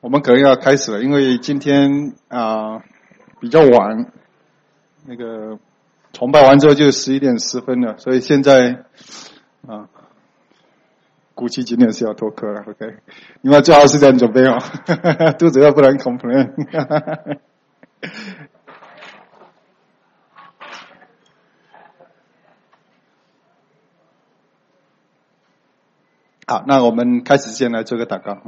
我们可能要开始了，因为今天比较晚，那个崇拜完之后就11点10分了，所以现在估计今天是要脱课了 ，OK？ 你们要做好时间准备哦，肚子饿不能 complain。好，那我们开始先来做个祷告。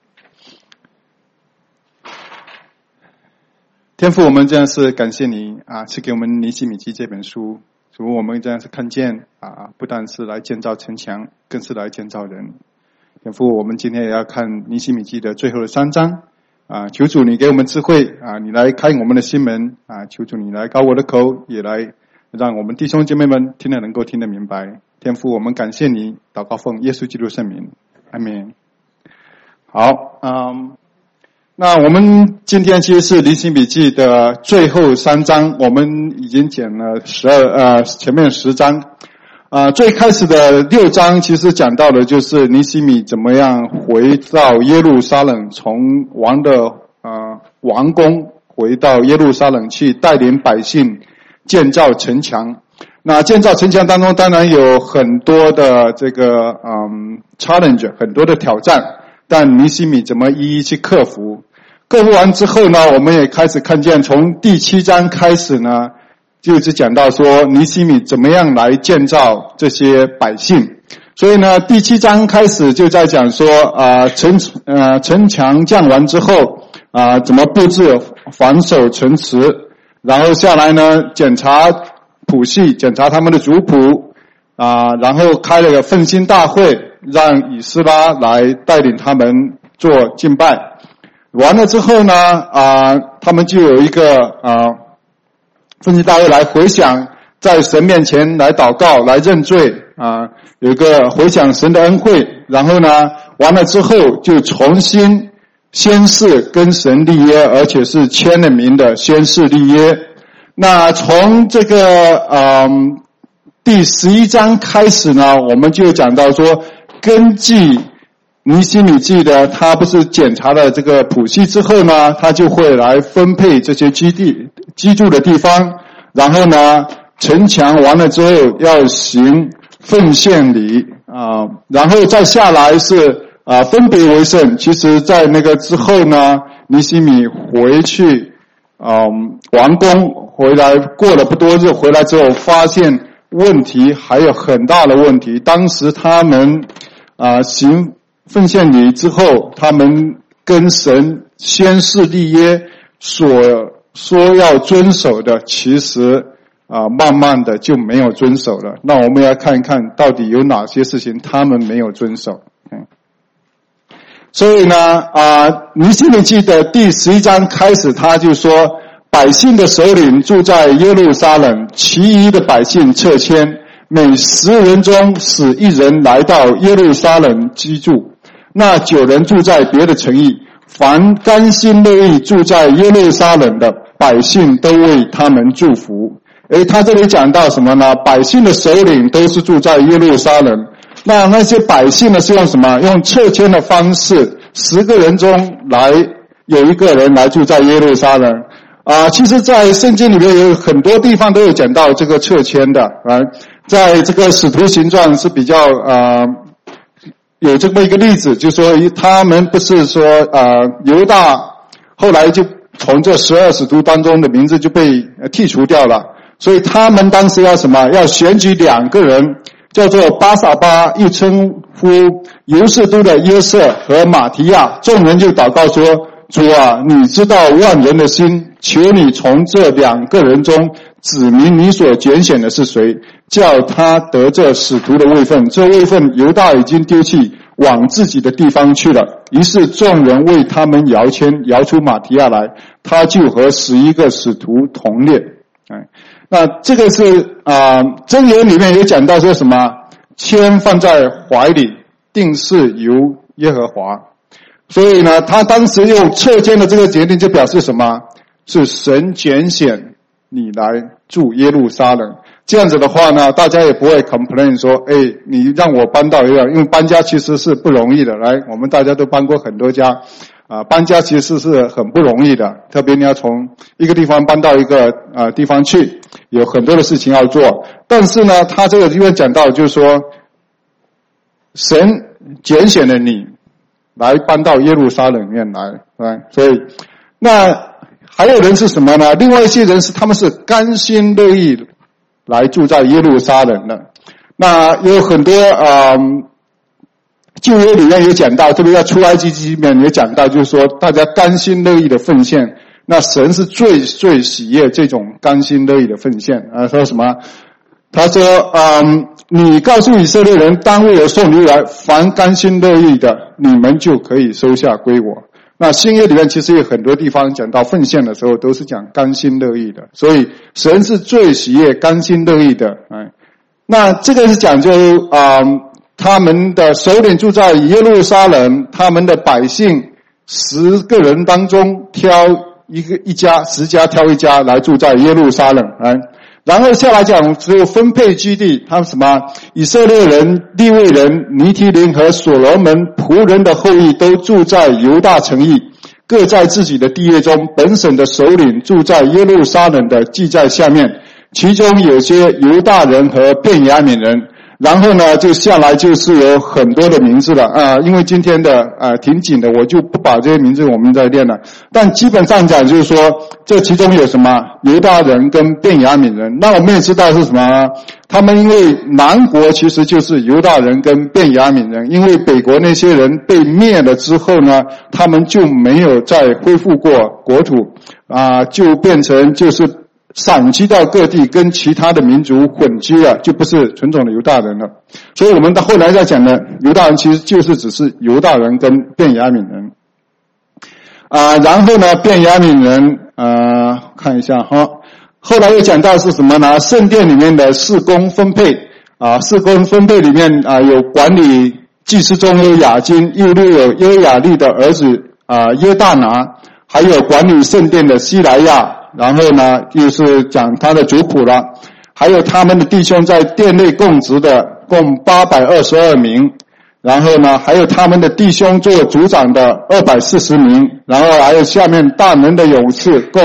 天父，我们这样是感谢你赐给我们尼希米记这本书，主，我们这样是看见不但是来建造城墙，更是来建造人。天父，我们今天也要看尼希米记的最后的3章求主你给我们智慧你来开我们的心门求主你来高我的口，也来让我们弟兄姐妹们听得能够听得明白。天父，我们感谢你，祷告奉耶稣基督圣名，阿们。好，那我们今天其实是尼希米记的最后3章，我们已经讲了前面10章。最开始的6章其实讲到的就是尼希米怎么样回到耶路撒冷，从王的王宫回到耶路撒冷去带领百姓建造城墙。那建造城墙当中当然有很多的这个challenge， 很多的挑战，但尼希米怎么一一去克服。克服完之后呢，我们也开始看见从第7章开始呢，就是讲到说尼希米怎么样来建造这些百姓。所以呢，第7章开始就在讲说城墙建完之后怎么布置防守城池，然后下来呢检查谱系，检查他们的族谱然后开了个奋兴大会，让以斯拉来带领他们做敬拜。完了之后呢他们就有一个奋兴大会来回想，在神面前来祷告，来认罪有一个回想神的恩惠。然后呢完了之后就重新宣誓跟神立约，而且是签了名的宣誓立约。那从这个第11章开始呢，我们就讲到说，根据尼希米记的他不是检查了这个谱系之后呢，他就会来分配这些居住的地方，然后呢城墙完了之后要行奉献礼然后再下来是分别为圣。其实在那个之后呢，尼希米回去王宫回来，过了不多日回来之后，发现问题还有很大的问题。当时他们行奉献礼之后，他们跟神宣誓立约所说要遵守的，其实慢慢的就没有遵守了。那我们要看一看到底有哪些事情他们没有遵守。所以呢尼希米记的第11章开始，他就说百姓的首领住在耶路撒冷，其余的百姓撤迁，每10人中使1人来到耶路撒冷居住，那9人住在别的城邑。凡甘心乐意住在耶路撒冷的百姓都为他们祝福。他这里讲到什么呢？百姓的首领都是住在耶路撒冷，那些百姓呢是用什么？用撤迁的方式，10个人中来有1个人来住在耶路撒冷其实在圣经里面有很多地方都有讲到这个撤迁的在这个使徒行传是比较有这么一个例子，就说他们不是说犹大后来就从这12使徒当中的名字就被剔除掉了，所以他们当时要什么？要选举2个人，叫做巴撒巴，又称呼犹士都的约瑟和马提亚。众人就祷告说，主啊，你知道万人的心，求你从这2个人中指明你所拣选的是谁，叫他得这使徒的位分。这位分犹大已经丢弃，往自己的地方去了。于是众人为他们摇签，摇出马提亚来，他就和11个使徒同列。那这个是箴言里面有讲到说什么？签放在怀里，定是由耶和华。所以呢，他当时用撤迁的这个决定，就表示什么？是神拣选你来住耶路撒冷。这样子的话呢，大家也不会 complain 说你让我搬到一样，因为搬家其实是不容易的。来，我们大家都搬过很多家搬家其实是很不容易的，特别你要从一个地方搬到一个地方去，有很多的事情要做。但是呢，他这个地方讲到就是说，神拣选了你来搬到耶路撒冷里面来，所以那还有人是什么呢？另外一些人是他们是甘心乐意来住在耶路撒冷的。那有很多旧约里面有讲到，特别在出埃及记里面也讲到，就是说大家甘心乐意的奉献，那神是最喜悦这种甘心乐意的奉献。说什么？他说你告诉以色列人，当为我送礼来，凡甘心乐意的，你们就可以收下归我。那新约里面其实有很多地方讲到奉献的时候都是讲甘心乐意的，所以神是最喜悦甘心乐意的。那这个是讲究他们的首领住在耶路撒冷，他们的百姓10个人当中挑一家，10家挑一家来住在耶路撒冷。然后下来讲只有分配基地，他们什么以色列人、利未人、尼提林和所罗门仆人的后裔都住在犹大城邑，各在自己的地业中。本省的首领住在耶路撒冷的记在下面，其中有些犹大人和便雅悯人。然后呢，就下来就是有很多的名字了因为今天的挺紧的，我就不把这些名字我们再念了。但基本上讲就是说，这其中有什么犹大人跟便雅悯人。那我们也知道是什么，他们因为南国其实就是犹大人跟便雅悯人，因为北国那些人被灭了之后呢，他们就没有再恢复过国土就变成就是散居到各地，跟其他的民族混居了，就不是纯种的犹大人了。所以我们到后来在讲的犹大人其实就是只是犹大人跟便雅悯人然后呢便雅悯人看一下后来又讲到是什么呢？圣殿里面的事工分配事工分配里面有管理祭司中有雅金，又有约雅利的儿子约大拿，还有管理圣殿的西莱亚。然后呢又是讲他的族谱了，还有他们的弟兄在殿内供职的共822名，然后呢还有他们的弟兄做族长的240名，然后还有下面大门的勇士共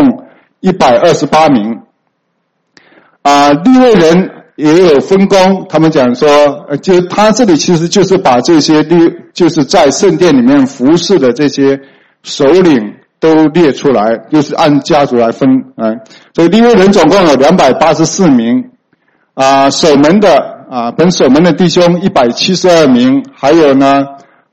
128名利未人也有分工，他们讲说就他这里其实就是把这些就是在圣殿里面服侍的这些首领都列出来，就是按家族来分所以利未人总共有284名守门的本守门的弟兄172名，还有呢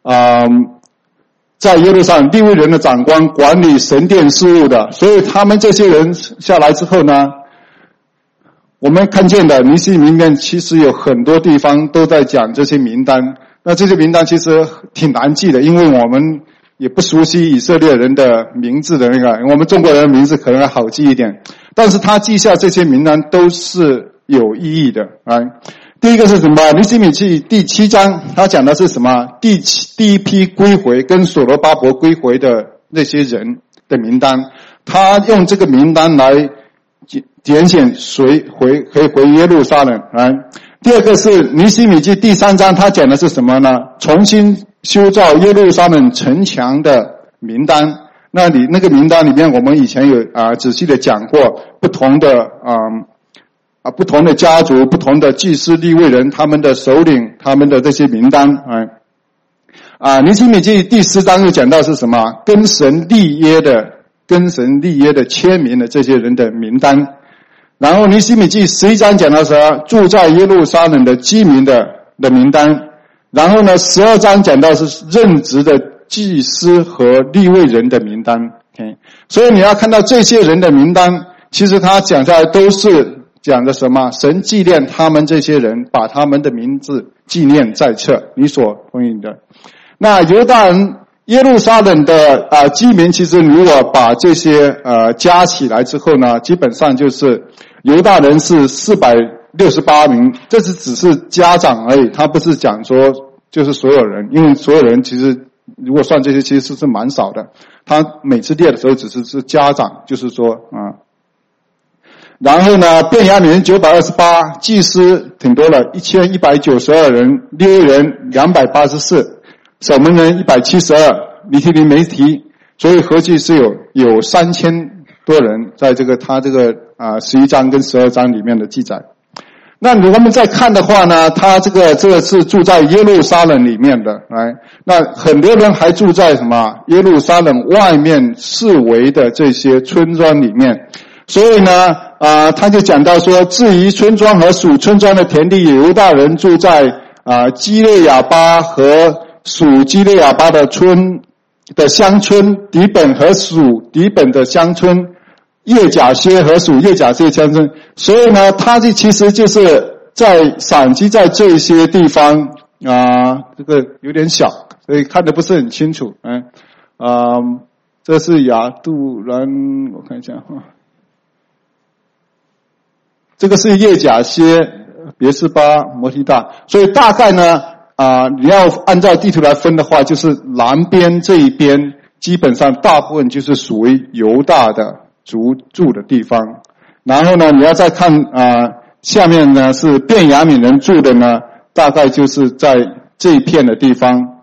在耶路撒冷利未人的长官管理神殿事务的。所以他们这些人下来之后呢，我们看见的尼希米里面其实有很多地方都在讲这些名单。那这些名单其实挺难记的，因为我们也不熟悉以色列人的名字的我们中国人的名字可能还好记一点，但是他记下这些名单都是有意义的第一个是什么？尼希米记第7章他讲的是什么？第一批归回跟所罗巴伯归回的那些人的名单，他用这个名单来拣选谁可以回耶路撒冷第二个是尼希米记第3章他讲的是什么呢？重新修造耶路撒冷城墙的名单。那个名单里面我们以前有仔细的讲过不同的不同的家族、不同的祭司利未人他们的首领他们的这些名单尼希米记第4章又讲到是什么？跟神立约的签名的这些人的名单。然后尼希米记11章讲到什么？住在耶路撒冷的居民的名单。然后呢12章讲到是任职的祭司和利未人的名单所以你要看到这些人的名单，其实他讲下来都是讲的什么？神纪念他们这些人，把他们的名字纪念在册，你所同意的。那犹大人耶路撒冷的居民，其实如果把这些加起来之后呢，基本上就是犹大人是468名，这是只是家长而已，他不是讲说就是所有人，因为所有人其实如果算这些其实是蛮少的，他每次列的时候只是家长，就是说然后呢便雅悯人928，祭司挺多了1192人，利未人284，守门人172，尼提林没提所以合计是有3000多人在他这个11章跟12章里面的记载。那如果我们再看的话呢，他这个是住在耶路撒冷里面的，那很多人还住在什么耶路撒冷外面四围的这些村庄里面。所以呢他就讲到说，至于村庄和属村庄的田地，犹大人住在基列亚巴和属基列亚巴的村的乡村，底本和属底本的乡村，叶甲薛和属叶甲薛乡村。所以呢他其实就是在散居在这些地方这个有点小，所以看得不是很清楚。这是亚杜兰，我看一下这个是叶甲薛、别是巴、摩提大。所以大概呢你要按照地图来分的话，就是南边这一边基本上大部分就是属于犹大的族住的地方。然后呢你要再看下面呢是便雅悯人住的呢，大概就是在这一片的地方，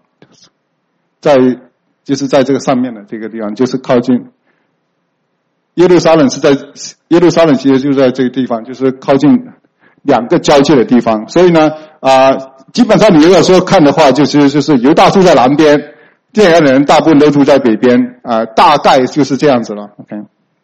就是在这个上面的这个地方，就是靠近耶路撒冷，耶路撒冷其实就在这个地方，就是靠近2个交界的地方。所以呢基本上你如果说看的话，就是犹大住在南边，便雅悯人大部分都住在北边大概就是这样子了。 OK，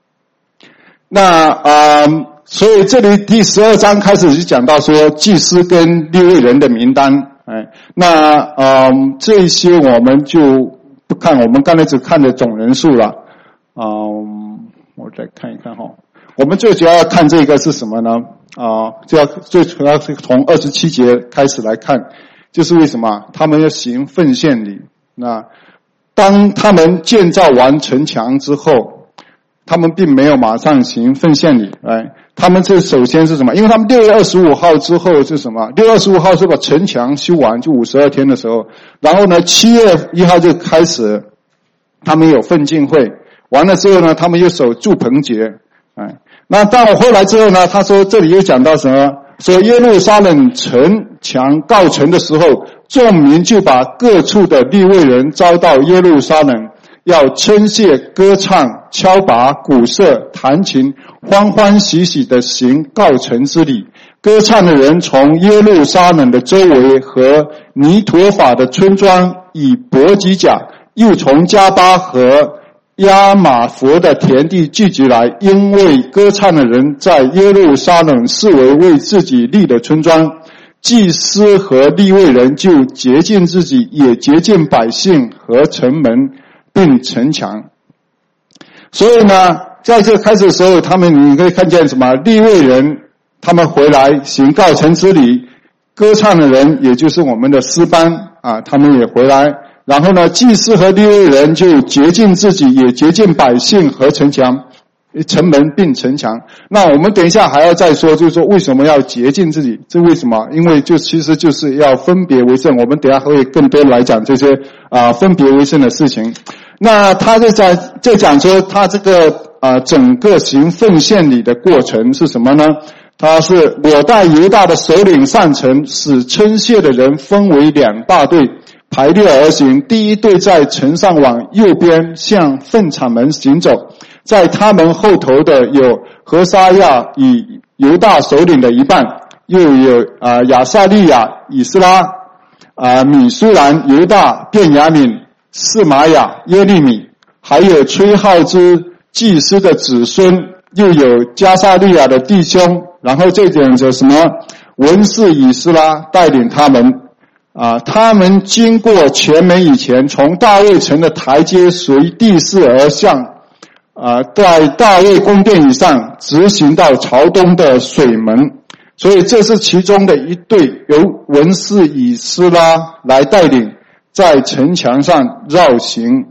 那所以这里第12章开始就讲到说祭司跟利未人的名单。那这些我们就不看，我们刚才只看的总人数了。我再看一看我们最主要看这个是什么呢？最主要是从27节开始来看，就是为什么他们要行奉献礼。那当他们建造完城墙之后，他们并没有马上行奉献礼。他们首先是什么？因为他们6月25号之后是什么？6月25号是把城墙修完，就52天的时候。然后呢7月1号就开始他们有奋进会，完了之后呢他们又守住棚节。那到后来之后呢，他说这里又讲到什么？说耶路撒冷城墙告成的时候，众民就把各处的利未人招到耶路撒冷，要称谢、歌唱、敲拔、鼓瑟、弹琴，欢欢喜喜地行告成之礼。歌唱的人从耶路撒冷的周围和尼陀法的村庄以伯吉甲，又从加巴和亚玛佛的田地聚集来，因为歌唱的人在耶路撒冷视为自己立的村庄。祭司和利未人就洁净自己，也洁净百姓和城门并城墙。所以呢在这开始的时候，你可以看见什么？利未人他们回来行告成之礼，歌唱的人也就是我们的诗班他们也回来。然后呢祭司和利未人就洁净自己，也洁净百姓和城门并城墙。那我们等一下还要再说，就是说为什么要洁净自己，这为什么？因为其实就是要分别为圣。我们等一下会更多来讲这些分别为圣的事情。那他就在讲说他这个整个行奉献礼的过程是什么呢？他是我带犹大的首领上城，使称谢的人分为2大队，排列而行。第一队在城上往右边向粪场门行走，在他们后头的有何沙亚以犹大首领的一半，又有亚撒利亚、以斯拉、米舒兰、犹大、便雅悯、示玛雅、耶利米，还有吹号之祭司的子孙，又有加撒利亚的弟兄。然后这点是什么？文士以斯拉带领他们他们经过前门以前，从大卫城的台阶随地势而向在大卫宫殿以上直行到朝东的水门。所以这是其中的一队，由文士以斯拉来带领，在城墙上绕行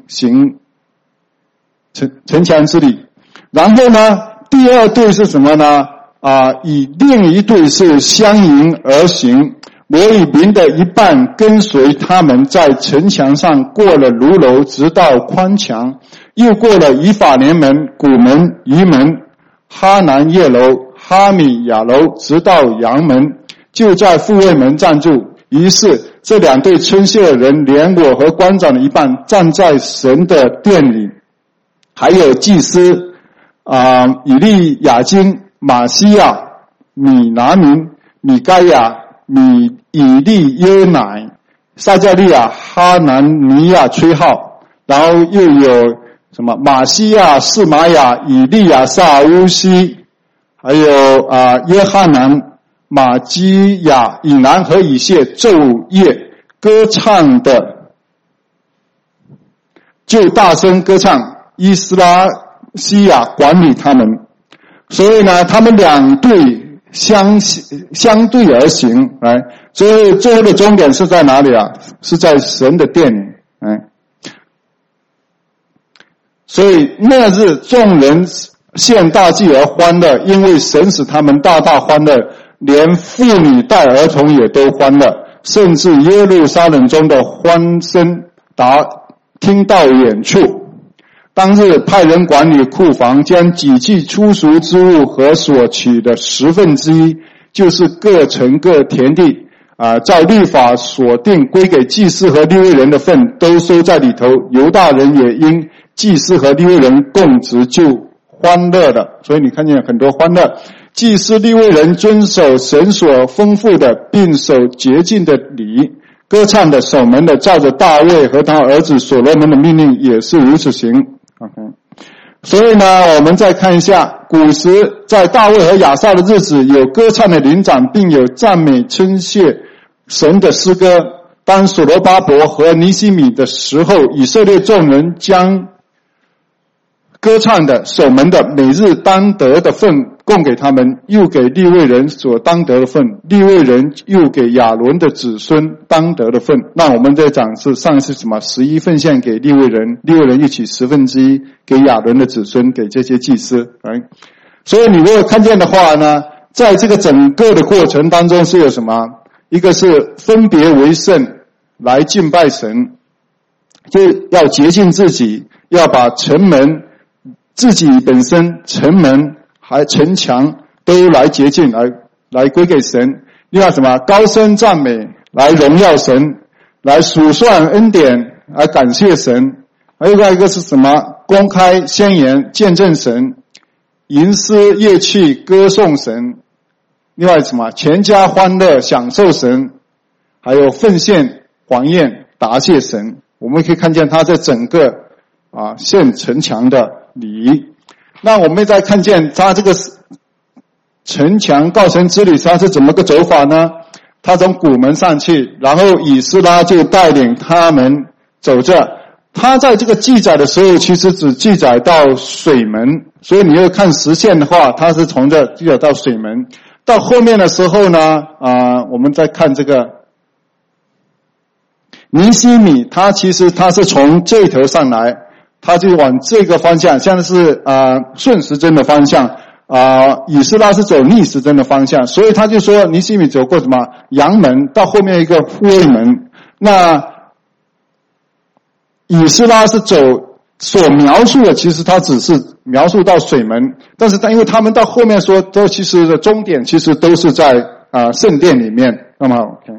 城墙之礼。然后呢第二队是什么呢？以另一队是相迎而行，摩以民的一半跟随他们，在城墙上过了卢楼，直到宽墙，又过了以法莲门、古门、鱼门、哈南叶楼、哈米亚楼，直到羊门，就在护卫门站住。于是这2队称谢的人，连我和官长的一半，站在神的殿里， 还有祭司以利亚金、马西亚、米拿民、米该亚、以利耶乃、撒迦利亚、哈南尼亚吹号，然后又有什么马西亚、士玛雅、以利亚撒、乌西，还有约翰南、马基亚、以南和以谢昼夜歌唱的，就大声歌唱，伊斯拉西亚管理他们。所以呢，他们两队相对而行，来，所以最后的终点是在哪里啊？是在神的殿里，所以那日众人献大祭而欢乐，因为神使他们大大欢乐，连妇女带儿童也都欢乐，甚至耶路撒冷中的欢声听到远处。当日派人管理库房，将己祭初熟之物和所取的1/10，就是各城各田地照律法所定归给祭司和利未人的份，都收在里头。犹大人也因祭司和利未人供职就欢乐了。所以你看见很多欢乐。祭司利未人遵守神所吩咐的，并守洁净的礼，歌唱的、守门的，照着大卫和他儿子所罗门的命令也是如此行。所以呢，我们再看一下，古时在大卫和亚萨的日子，有歌唱的灵长，并有赞美称谢神的诗歌。当所罗巴伯和尼希米的时候，以色列众人将歌唱的、守门的每日当得的份供给他们，又给利未人所当得的份，利未人又给亚伦的子孙当得的份。那我们在讲是上一次什么11奉献给利未人，利未人又取1/10给亚伦的子孙，给这些祭司。所以你如果看见的话呢，在这个整个的过程当中是有什么？一个是分别为圣来敬拜神，就要洁净自己，要把城门自己本身城门还城墙都来洁净，来归给神。另外什么？高声赞美来荣耀神，来数算恩典来感谢神。还有另外一个是什么？公开宣言见证神，吟诗乐器歌颂神。另外什么？全家欢乐享受神，还有奉献还愿答谢神。我们可以看见他在整个献城墙的礼。那我们再看见他这个城墙告成之礼，他是怎么个走法呢？他从古门上去，然后以斯拉就带领他们走着。他在这个记载的时候，其实只记载到水门，所以你要看实现的话，他是从这记载到水门。到后面的时候呢，我们再看这个尼希米，他其实他是从这头上来，他就往这个方向，像是顺时针的方向，以斯拉是走逆时针的方向，所以他就说尼希米走过什么阳门，到后面一个护卫门。那以斯拉是走所描述的，其实他只是描述到水门，但是因为他们到后面说都其实的终点其实都是在圣殿里面。那么 OK，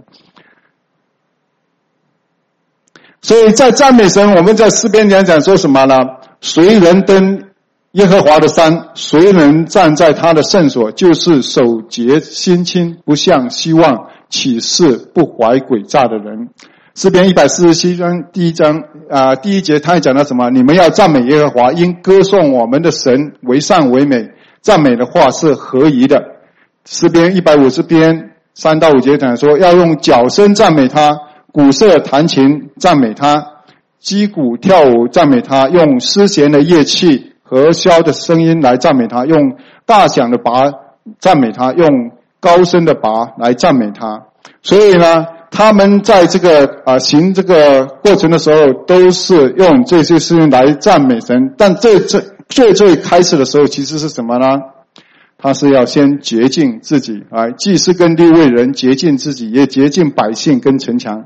所以在赞美神，我们在诗篇讲说什么呢？谁人登耶和华的山，谁人站在他的圣所，就是守节心清，不向希望起誓，不怀诡诈的人。诗篇147章第1节，他也讲到什么？你们要赞美耶和华，因歌颂我们的神为善为美，赞美的话是合宜的。诗篇150篇3到5节讲说，要用角声赞美他，鼓瑟弹琴赞美他，击鼓跳舞赞美他，用丝弦的乐器和箫的声音来赞美他，用大响的拔赞美他，用高声的拔来赞美他。所以呢，他们在这个行这个过程的时候，都是用这些事情来赞美神。但最开始的时候，其实是什么呢？他是要先洁净自己，祭司跟利未人洁净自己，也洁净百姓跟城墙。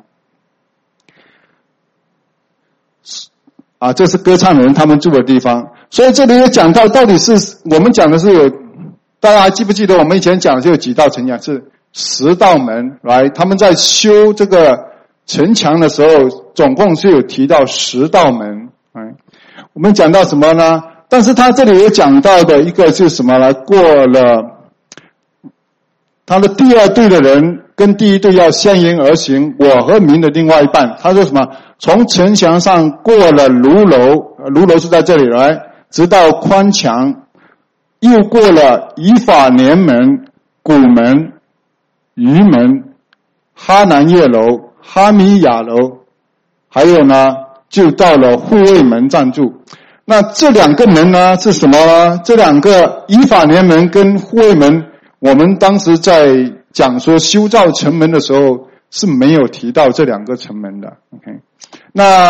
这是歌唱人他们住的地方。所以这里也讲到底是我们讲的是有，大家还记不记得我们以前讲的就有几道城墙，是10道门来，他们在修这个城墙的时候，总共是有提到10道门。 我们讲到什么呢？但是他这里有讲到的一个是什么呢？过了他的第二队的人跟第一队要相迎而行，我和民的另外一半，他说什么？从城墙上过了炉楼是在这里来，直到宽墙，又过了以法莲门、古门、鱼门、哈南叶楼、哈米亚楼，还有呢，就到了护卫门站住。那这两个门呢是什么呢？这两个以法莲门跟护卫门，我们当时在讲说修造城门的时候是没有提到这两个城门的。OK， 那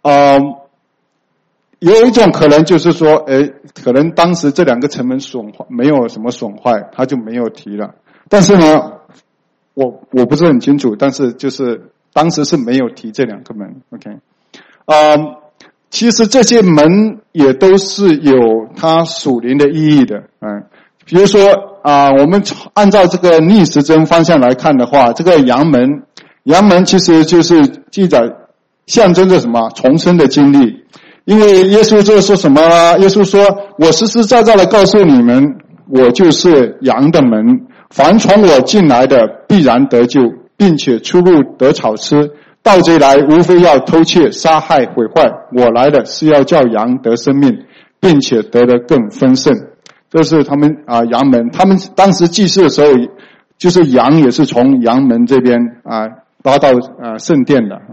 有一种可能就是说，可能当时这两个城门没有什么损坏，他就没有提了。但是呢，我不是很清楚，但是就是当时是没有提这两个门。OK， 其实这些门也都是有它属灵的意义的。比如说我们按照这个逆时针方向来看的话，这个阳门其实就是记载象征着什么？重生的经历。因为耶稣就说什么呢？耶稣说，我实实在在的告诉你们，我就是羊的门，凡从我进来的必然得救，并且出入得草吃。盗贼来无非要偷窃、杀害、毁坏，我来的是要叫羊得生命，并且得的更丰盛。这是他们羊门，他们当时祭祀的时候，就是羊也是从羊门这边拉到圣殿的。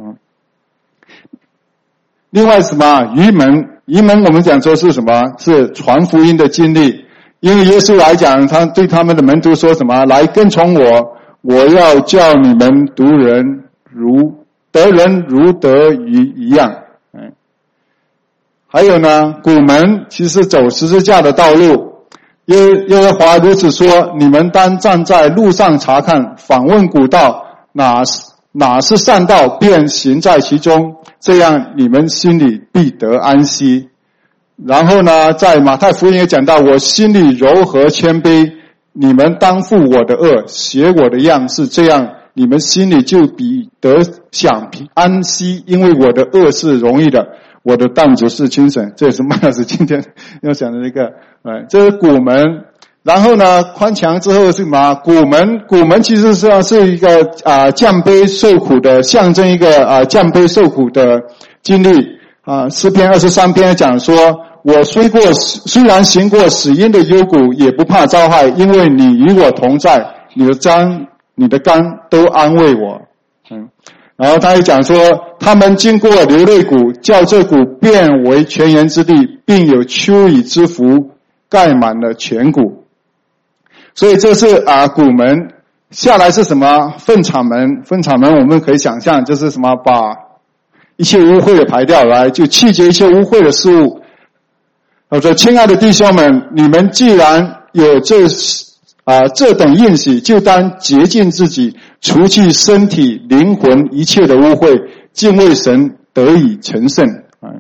另外什么？鱼门我们讲说是什么？是传福音的经历。因为耶稣来讲，他对他们的门徒说什么？来跟从我，我要叫你们得人如得鱼一样。还有呢，古门其实走十字架的道路。耶和华如此说：你们当站在路上查看，访问古道，哪是善道，便行在其中，这样你们心里必得安息。然后呢，在马太福音也讲到，我心里柔和谦卑，你们当负我的恶，学我的样式，这样你们心里就必得享安息，因为我的恶是容易的，我的担子是轻省。这也是麦老师今天要讲的一个，这是古门。然后呢，宽墙之后是什么？古门其实是一个降卑受苦的象征，一个降卑受苦的经历。诗篇23篇讲说，我虽然行过死荫的幽谷，也不怕遭害，因为你与我同在，你的竿都安慰我。然后他也讲说，他们经过流泪谷，叫这谷变为泉源之地，并有秋雨之福盖满了全谷。所以这是古门。下来是什么？粪场门我们可以想象就是什么？把一切污秽的排掉来，就弃绝一切污秽的事物。我说，亲爱的弟兄们，你们既然有这等应许，就当洁净自己，除去身体灵魂一切的污秽，敬畏神，得以成圣。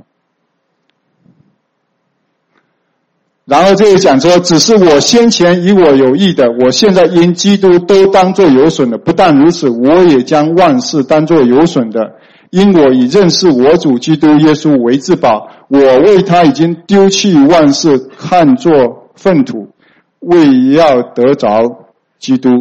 然后这里讲说，只是我先前与我有益的，我现在因基督都当作有损的。不但如此，我也将万事当作有损的，因我以认识我主基督耶稣为至宝。我为他已经丢弃万事，看作粪土，为要得着基督。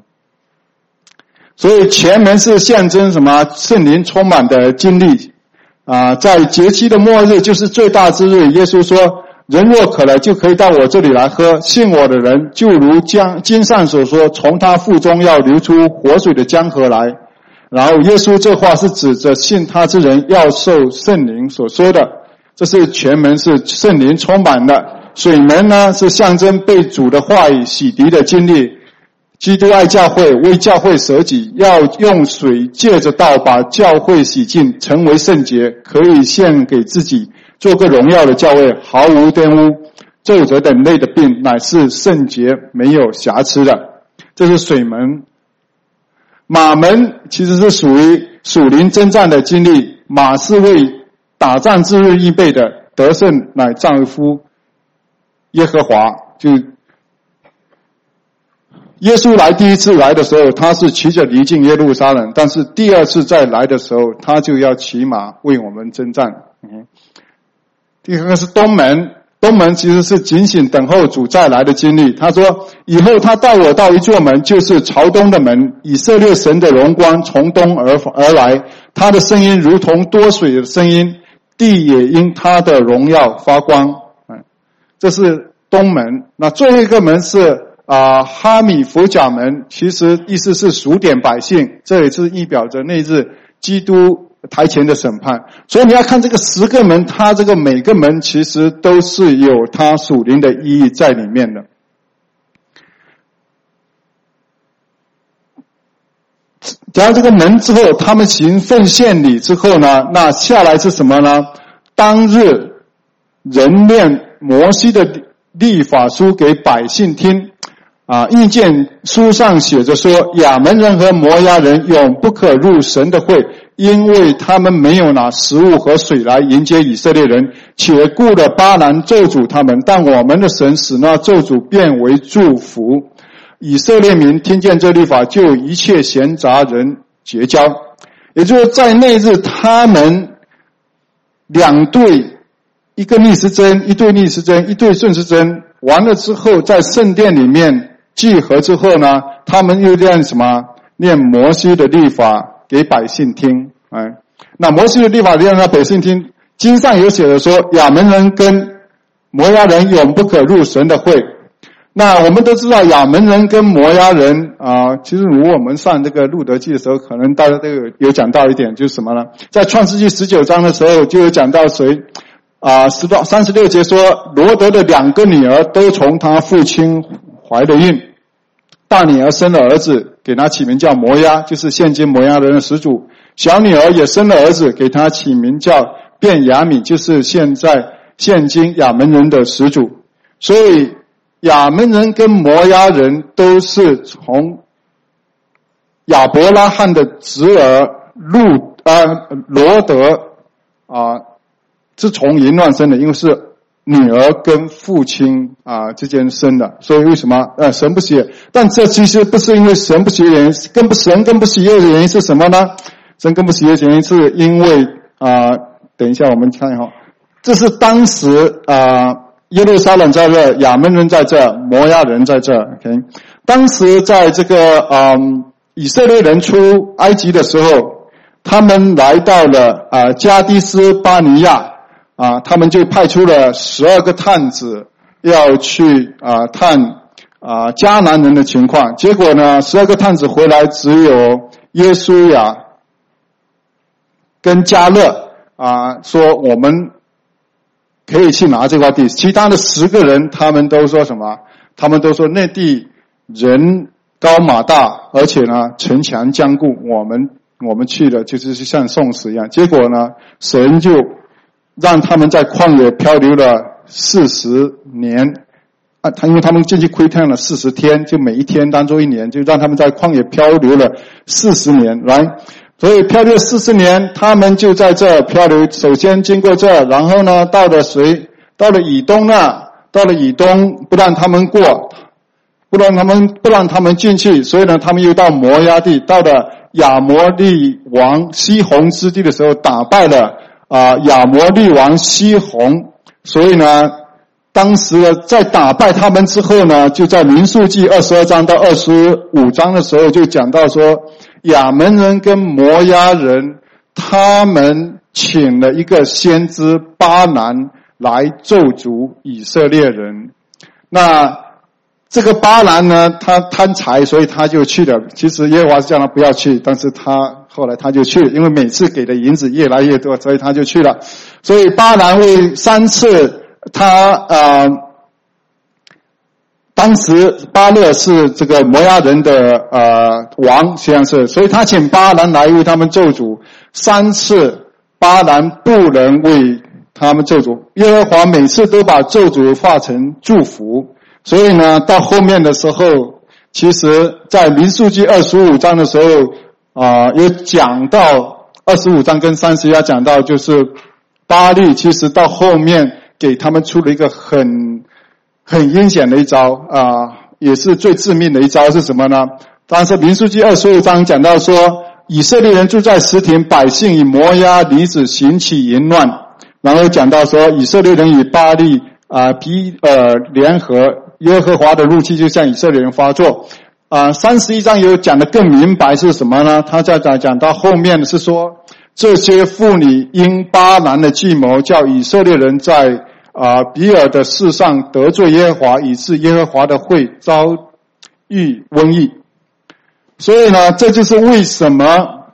所以前门是象征什么？圣灵充满的经历。在节期的末日，就是最大之日，耶稣说，人若渴了，就可以到我这里来喝，信我的人就如经上所说，从他腹中要流出活水的江河来。然后耶稣这话是指着信他之人要受圣灵所说的。这是全门是圣灵充满的。水门呢，是象征被主的话语洗涤的经历。基督爱教会，为教会舍己，要用水借着道把教会洗净，成为圣洁，可以献给自己，做个荣耀的教会，毫无玷污、皱褶等类的病，乃是圣洁没有瑕疵的。这是水门。马门其实是属于属灵征战的经历，马是为打仗之日预备的，得胜乃丈夫耶和华。就耶稣来第一次来的时候，他是骑着离进耶路撒冷，但是第二次再来的时候，他就要骑马为我们征战。 第二个是东门，东门其实是警醒等候主再来的经历。他说，以后他带我到一座门，就是朝东的门，以色列神的荣光从东而来，他的声音如同多水的声音，地也因他的荣耀发光。这是东门。那最后一个门是哈米弗甲门，其实意思是数点百姓，这也是预表着那日基督台前的审判。所以你要看这个10个门，它这个每个门其实都是有它属灵的意义在里面的。讲到这个门之后，他们行奉献礼之后呢，那下来是什么呢？当日人念摩西的律法书给百姓听。意见书上写着说，亚门人和摩押人永不可入神的会，因为他们没有拿食物和水来迎接以色列人，且雇了巴兰咒诅他们，但我们的神使那咒诅变为祝福。以色列民听见这律法，就一切闲杂人结交。也就是在那日，他们2队，一个逆时针，一对逆时针，一对顺时针，完了之后在圣殿里面聚合之后呢，他们又念什么？念摩西的律法给百姓听。那摩西的律法念让百姓听，经上有写的说，亚门人跟摩押人永不可入神的会。那我们都知道亚门人跟摩押人其实如果我们上这个路德记的时候，可能大家都有讲到一点，就是什么呢？在创世纪19章的时候就有讲到谁36节说，罗德的2个女儿都从他父亲怀的孕，大女儿生了儿子，给他起名叫摩押，就是现今摩押人的始祖。小女儿也生了儿子，给他起名叫便雅悯，就是现今亚门人的始祖。所以亚门人跟摩押人都是从亚伯拉罕的侄儿罗德是从淫乱生的，因为是女儿跟父亲之间生的，所以为什么神不喜悦？但这其实不是因为神不喜悦的原因，神更不喜悦的原因是什么呢？神更不喜悦的原因是因为等一下我们看一下，这是当时耶路撒冷在这，亚门人在这，摩押人在这。OK， 当时在这个以色列人出埃及的时候，他们来到了加迪斯巴尼亚。他们就派出了12个探子要去探迦南人的情况。结果呢，12个探子回来，只有耶稣亚跟迦勒说我们可以去拿这块地。其他的10个人他们都说什么？他们都说那地人高马大，而且呢城墙坚固，我们去了就是像送死一样。结果呢，神就让他们在旷野漂流了40年因为他们进去窥探了40天，就每一天当做1年，就让他们在旷野漂流了40年来。所以漂流40年，他们就在这漂流，首先经过这，然后呢到了以东那，到了以东不让他们过，不让他们进去，所以呢他们又到摩押地，到了亚摩利王西宏之地的时候，打败了亚摩利王西宏。所以呢当时在打败他们之后呢，就在民数记22章到25章的时候就讲到说，亚门人跟摩押人他们请了一个先知巴兰来咒诅以色列人。那这个巴兰呢，他贪财，所以他就去了。其实耶和华是叫他不要去，但是后来他就去了，因为每次给的银子越来越多，所以他就去了。所以巴兰为3次当时巴勒是这个摩押人的王，实际上是，所以他请巴兰来为他们咒诅3次，巴兰不能为他们咒诅，耶和华每次都把咒诅化成祝福。所以呢到后面的时候，其实在民数记25章的时候有讲到25章跟31讲到，就是巴力其实到后面给他们出了一个很阴险的一招也是最致命的一招是什么呢？当时民数记25章讲到说，以色列人住在什亭，百姓以摩押女子行起淫乱， 然后讲到说以色列人与巴力比尔联合，耶和华的怒气就向以色列人发作。31章有讲得更明白是什么呢？他在讲到后面是说，这些妇女因巴兰的计谋，叫以色列人在比尔的事上得罪耶和华，以致耶和华的会遭遇瘟疫。所以呢，这就是为什么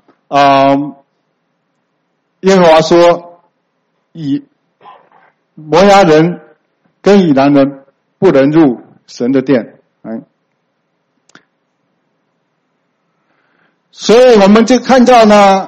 耶和华说以摩押人跟以南人不能入神的殿。所以我们就看到呢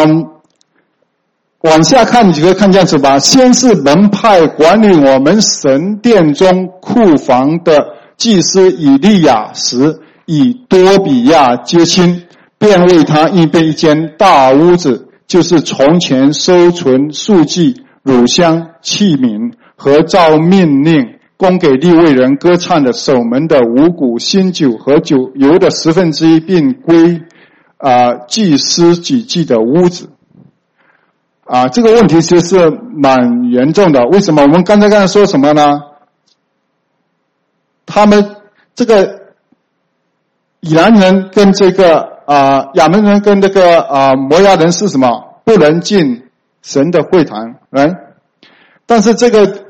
往下看你就可以看这样子吧。先是门派管理我们神殿中库房的祭司以利亚时，以多比亚接亲，便为他预备一间大屋子，就是从前收存素祭、乳香、器皿和照命令供给利未人歌唱的守门的五谷、新酒和酒油的1/10，并归祭司举祭的屋子。这个问题其实是蛮严重的。为什么？我们刚才说什么呢？他们这个以南人跟这个亚门人跟这个摩押人是什么？不能进神的会堂，但是这个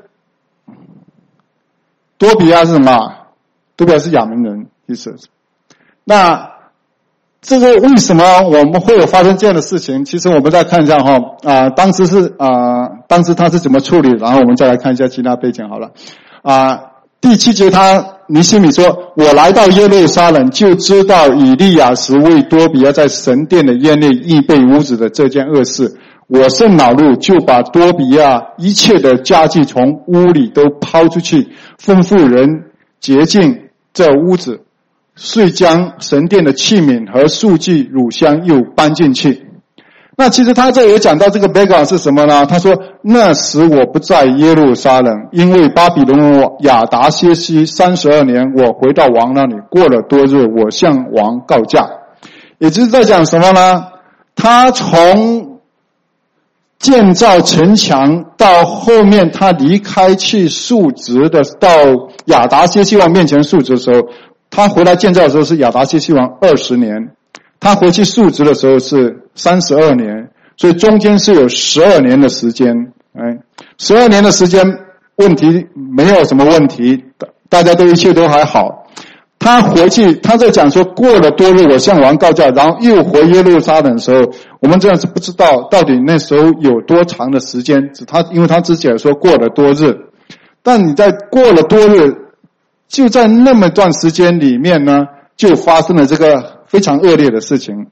多比亚是什么？多比亚是亚门人，其实。那这个为什么我们会有发生这样的事情？其实我们再看一下当时他是怎么处理，然后我们再来看一下其他背景好了。第7节尼希米说，我来到耶路撒冷，就知道以利亚时为多比亚在神殿的院内预备屋子的这件恶事。我甚恼怒，就把多比亚一切的家具从屋里都抛出去，吩咐人洁净这屋子，遂将神殿的器皿和素祭、乳香又搬进去。那其实他这也讲到这个 background 是什么呢？他说，那时我不在耶路撒冷，因为巴比伦王亚达薛西32年，我回到王那里，过了多日，我向王告假。也就是在讲什么呢？他从建造城墙到后面他离开去述职的，到亚达薛西王面前述职的时候，他回来建造的时候是亚达薛西王20年，他回去述职的时候是32年，所以中间是有12年的时间。12年的时间问题没有什么问题，大家都一切都还好。他回去，他在讲说过了多日，我向王告假，然后又回耶路撒冷的时候，我们真的是不知道到底那时候有多长的时间，因为他之前说过了多日，但你在过了多日，就在那么段时间里面呢，就发生了这个非常恶劣的事情。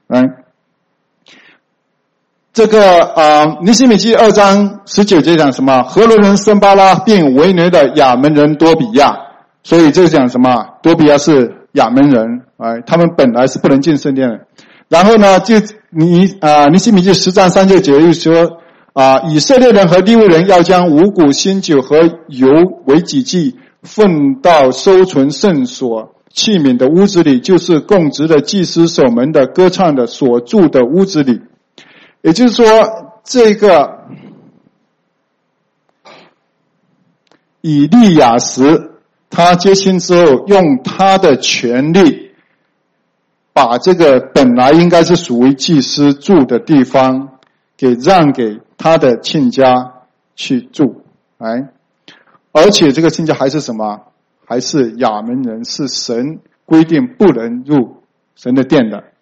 这个尼希米记2章19节讲什么？何伦人申巴拉并为奴的亚门人多比亚。所以这讲什么？多比亚是亚门人，他们本来是不能进圣殿的。然后呢，尼希米记10章36节又说以色列人和利未人要将五谷、新酒和油为己祭，奉到收存圣所器皿的屋子里，就是供职的祭司、守门的、歌唱的所住的屋子里。也就是说，这个以利亚时他接亲之后，用他的权力把这个本来应该是属于祭司住的地方给让给他的亲家去住。而且这个亲家还是什么？还是亚门人，是神规定不能入神的殿的。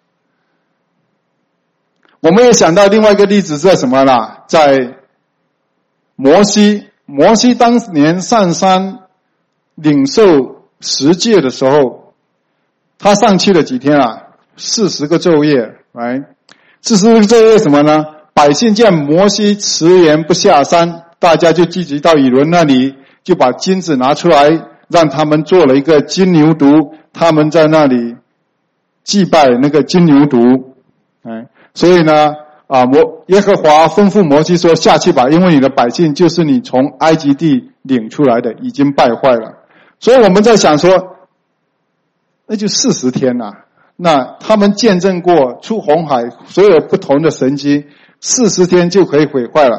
我们也想到另外一个例子是在什么啦？在摩西当年上山领受十诫的时候，他上去了几天40个昼夜。40个昼夜什么呢？百姓见摩西迟延不下山，大家就聚集到以伦那里，就把金子拿出来，让他们做了一个金牛犊，他们在那里祭拜那个金牛犊。所以呢耶和华吩咐摩西说，下去吧，因为你的百姓就是你从埃及地领出来的，已经败坏了。所以我们在想说，那就40天那他们见证过出红海所有不同的神迹，40天就可以毁坏了。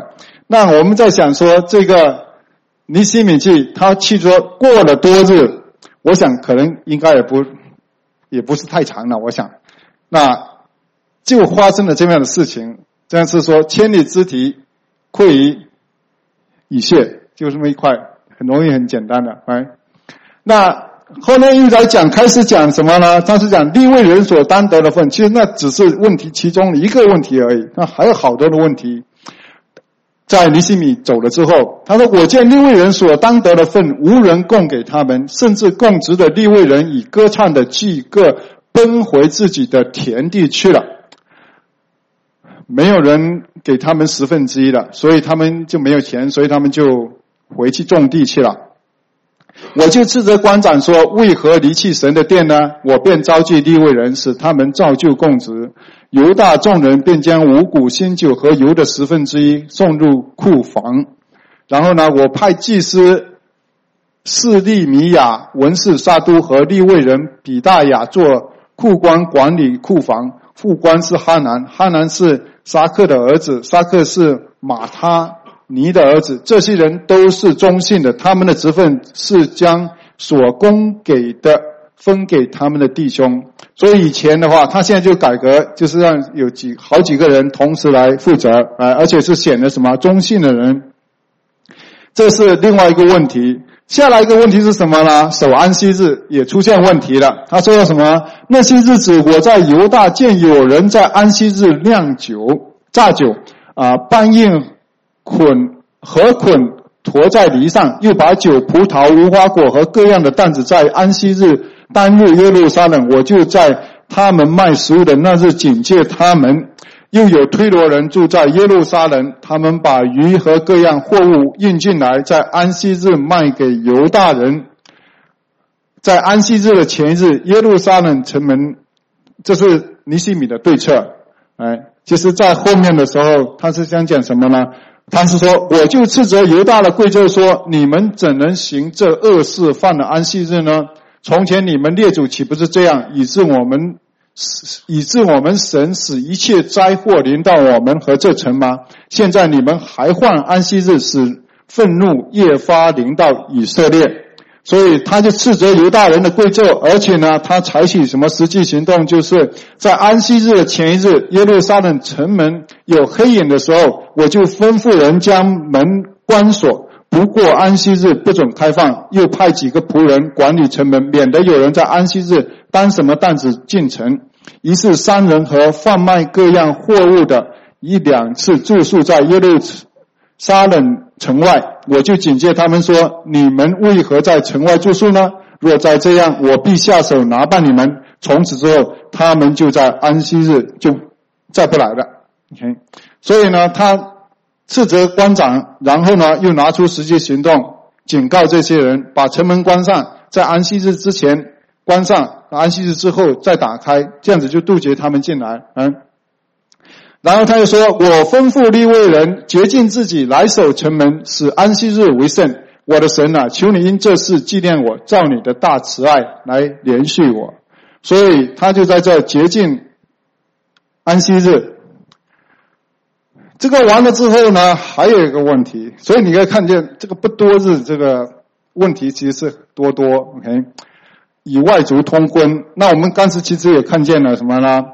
那我们在想说，这个尼希米记他去说过了多日，我想可能应该也不是太长了，我想那就发生了这样的事情。这样是说千里之堤溃于蚁穴，就这么一块，很容易很简单的。那后面又开始讲什么呢？他是讲利未人所当得的份，其实那只是问题其中的一个问题而已，那还有好多的问题。在尼希米走了之后，他说我见利未人所当得的份无人供给他们，甚至供职的利未人以歌唱的祭各奔回自己的田地去了，没有人给他们1/10了，所以他们就没有钱，所以他们就回去种地去了。我就斥责官长说，为何离弃神的殿呢？我便召集利未人，使他们照旧供职。犹大众人便将五谷新酒和油的1/10送入库房。然后呢，我派祭司示利米亚、文士撒都和利未人比大雅做库官管理库房。副官是哈南，哈南是撒克的儿子，撒克是马他尼的儿子。这些人都是忠信的，他们的职分是将所供给的分给他们的弟兄。所以以前的话，他现在就改革，就是让有好几个人同时来负责，而且是选的什么忠信的人。这是另外一个问题。下来一个问题是什么呢？守安息日也出现问题了。他说了什么？那些日子我在犹大见有人在安息日酿酒榨酒搬运禾捆驮在犁上，又把酒、葡萄、无花果和各样的担子在安息日担入耶路撒冷。我就在他们卖食物的那日警戒他们。又有推罗人住在耶路撒冷，他们把鱼和各样货物运进来，在安息日卖给犹大人。在安息日的前一日，耶路撒冷城门，这是尼希米的对策。其实在后面的时候，他是想讲什么呢？他是说，我就斥责犹大的贵胄说，你们怎能行这恶事，犯了安息日呢？从前你们列祖岂不是这样，以致我们神使一切灾祸临到我们和这城吗？现在你们还犯安息日，使愤怒越发临到以色列。所以他就斥责犹大人的贵胄，而且呢，他采取什么实际行动，就是在安息日的前一日，耶路撒冷城门有黑影的时候，我就吩咐人将门关锁，不过安息日不准开放，又派几个仆人管理城门，免得有人在安息日担什么担子进城。于是商人和贩卖各样货物的1-2次住宿在耶路撒冷城外，我就警戒他们说，你们为何在城外住宿呢？若再这样，我必下手拿办你们。从此之后，他们就在安息日就再不来了。Okay? 所以呢，他斥责官长，然后呢，又拿出实际行动，警告这些人，把城门关上，在安息日之前关上，安息日之后再打开，这样子就杜绝他们进来。然后他又说，我吩咐利未人洁净自己，来守城门，使安息日为圣。我的神啊，求你因这事纪念我，照你的大慈爱来连续我。所以他就在这洁净安息日。这个完了之后呢，还有一个问题，所以你可以看见这个不多日这个问题其实是多 OK， 以外族通婚。那我们刚才其实也看见了什么呢？